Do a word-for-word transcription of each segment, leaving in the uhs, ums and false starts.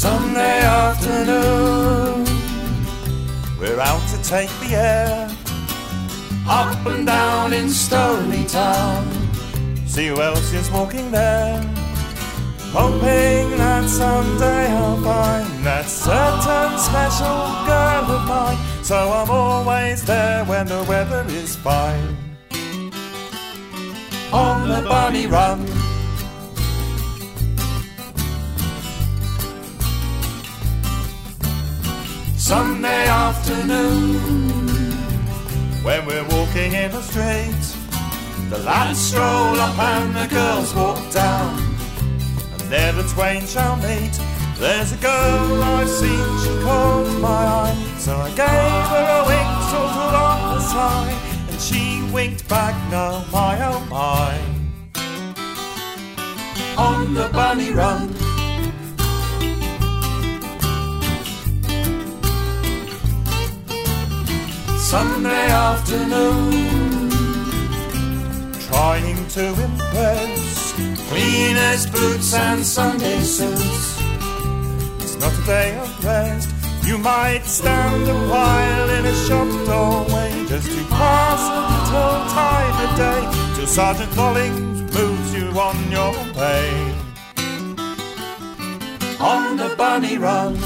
Sunday afternoon, we're out to take the air, up and down in Stony Town, see who else is walking there, hoping that someday I'll find that certain special girl of mine. So I'm always there when the weather is fine, on the bunny run. Sunday afternoon, when we're walking in the street, the lads stroll up and the girls walk down, and there the twain shall meet. There's a girl I've seen, she caught my eye, so I gave her a wink sort of on the side, and she winked back, no my oh my, on the bunny run. Sunday afternoon, trying to impress, cleaners, boots and Sunday suits. It's not a day of rest, you might stand a while in a shop doorway, just to pass a little time of day, till Sergeant Collins moves you on your way, on the bunny run.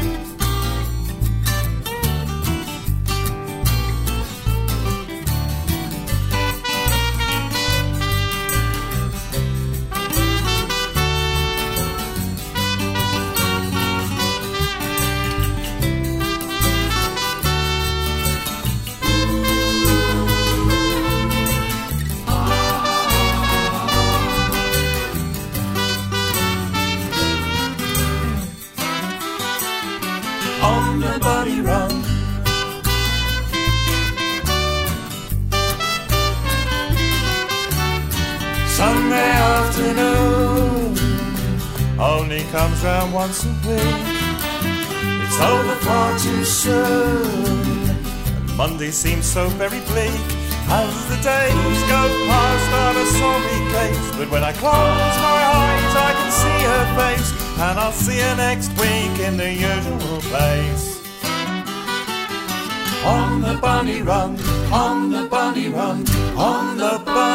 On the bunny run. Sunday afternoon only comes round once a week. It's over far too soon, and Monday seems so very bleak as the days go past on a sorry case. But when I close my eyes I can see her face, and I'll see her next week in the usual place, on the bunny run, on the bunny run, on the bunny